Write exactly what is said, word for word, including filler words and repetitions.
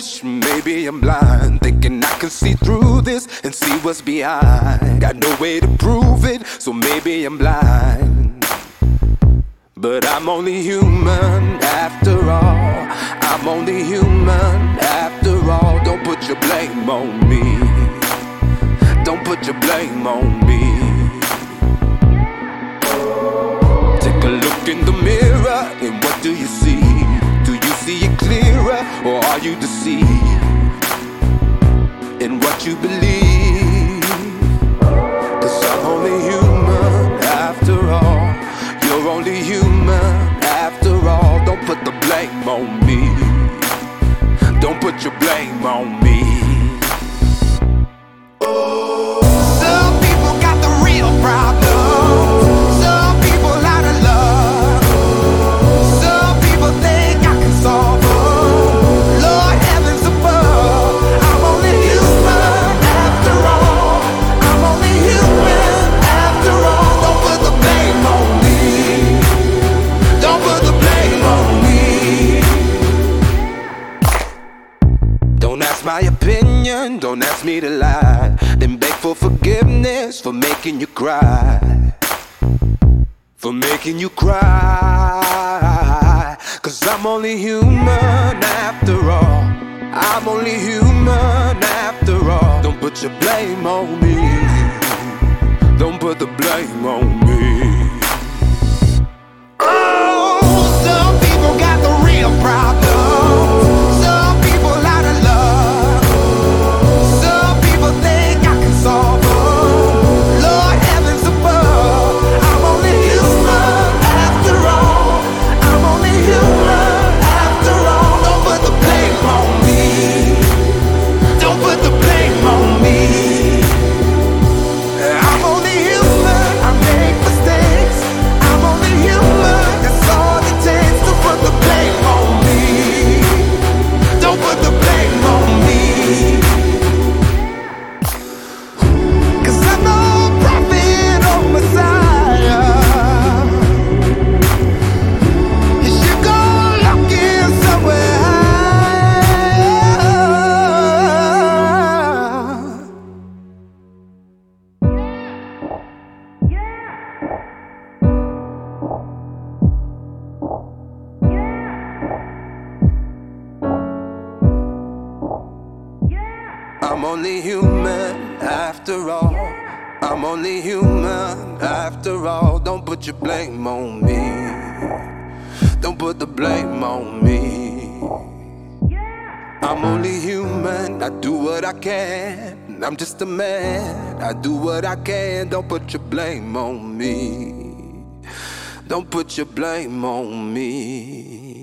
foolish, maybe I'm blind, thinking I can see through this and see what's behind. Got no way to prove it, so maybe I'm blind. But I'm only human after all. I'm only human after all. Don't put your blame on me. Don't put your blame on me. Take a look in the mirror, and what do you see? Do you see it clearer, or are you deceived in what you believe? Cause I'm only human after all. You're only human after all. Don't put the blame on me. Don't put your blame on me. Some people got the real problems. Some people out of love. Some people think I can solve them. Lord heavens above, I'm only human after all. I'm only human after all. Don't put the blame on me. Don't put the blame on me. Don't ask my opinion, don't ask me to lie. Then beg for forgiveness for making you cry. For making you cry. Cause I'm only human after all. I'm only human after all. Don't put your blame on me. Don't put the blame on me. Oh, some people got the real problems. Some people out of love. Some people think I can solve them. Lord heavens above, I'm only human after all. I'm only human after all. Don't put the blame on me. Don't put the blame on me. I'm only human, I make mistakes. I'm only human, that's all it takes. To put the blame on me. Don't put the blame on me. Cause I'm no prophet or Messiah. You should go looking somewhere higher. I'm only human after all. I'm only human after all. Don't put your blame on me. Don't put the blame on me. I'm only human, I do what I can. I'm just a man, I do what I can. Don't put your blame on me. Don't put your blame on me.